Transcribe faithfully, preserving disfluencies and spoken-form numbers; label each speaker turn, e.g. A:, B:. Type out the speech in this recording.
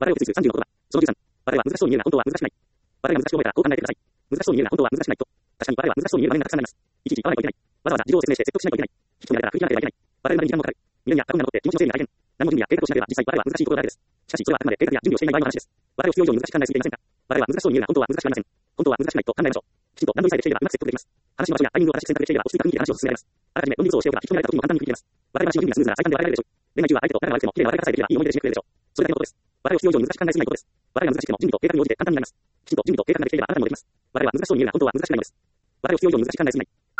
A: 話題を複数さんじゅうの言葉。そのじゅうさん。話題は難しそうに見えるが本当は難しくない。話題が難しく覚えたらこう考えてください。難しそうに見えるが本当は難しくないと。確かに話題は難しそうに見える場面がたくさんあります。いちいち合わないといけない。わざわざ事情を説明して説得しないといけない。聞き取りながら食い気味なければいけない。話題の中に時間もかかる。未練や過去が残って気持ちの整理が大変。何も準備や計画をしなければ実際話題は難しいことだらけです。しかしそれはあくまで計画や準備をしていない場合の話です。話題を必要以上に難しく考えすぎていませんか。話題は難しそうに見えるが本当は難しくありません。本当は難しくないと考えましょう。きちんと段取りさえできていればうまく説得できます。話の場所やタイミングを正しく選択できていれば落ち着いた雰囲気で話を進められます。あらかじめ論理をしておけば聞き取られた時も簡単に聞き入れます。話題話の準備がスムーズなら最短で笑えるでしょう。恋愛中は相手と仲が悪くても綺麗な話題がさえできればいい思い出で締めくれるでしょう。それだけのことです。話題を必要以上に難しく考えすぎないことです。話題が難しくても準備と計画に応じて簡単になります。きちんと準備と計画ができていればあなたにもできます。話題は難しそうに見えるが本当は難しくないのです。話題を必要以上に難しく考えすぎない。